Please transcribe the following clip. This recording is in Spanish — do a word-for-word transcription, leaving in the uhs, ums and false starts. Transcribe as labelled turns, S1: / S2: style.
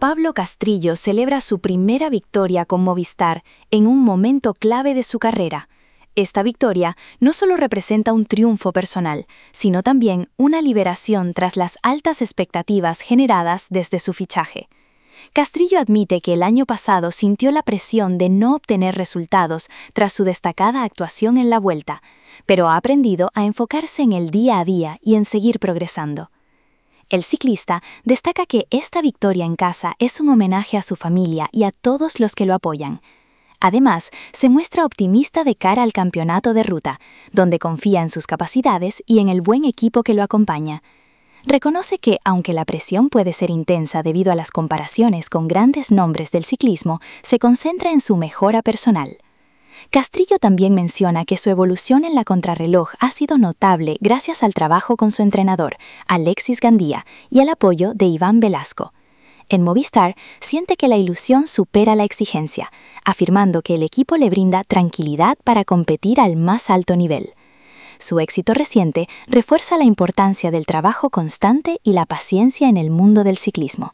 S1: Pablo Castrillo celebra su primera victoria con Movistar en un momento clave de su carrera. Esta victoria no solo representa un triunfo personal, sino también una liberación tras las altas expectativas generadas desde su fichaje. Castrillo admite que el año pasado sintió la presión de no obtener resultados tras su destacada actuación en la Vuelta, pero ha aprendido a enfocarse en el día a día y en seguir progresando. El ciclista destaca que esta victoria en casa es un homenaje a su familia y a todos los que lo apoyan. Además, se muestra optimista de cara al campeonato de ruta, donde confía en sus capacidades y en el buen equipo que lo acompaña. Reconoce que, aunque la presión puede ser intensa debido a las comparaciones con grandes nombres del ciclismo, se concentra en su mejora personal. Castrillo también menciona que su evolución en la contrarreloj ha sido notable gracias al trabajo con su entrenador, Alexis Gandía, y al apoyo de Iván Velasco. En Movistar, siente que la ilusión supera la exigencia, afirmando que el equipo le brinda tranquilidad para competir al más alto nivel. Su éxito reciente refuerza la importancia del trabajo constante y la paciencia en el mundo del ciclismo.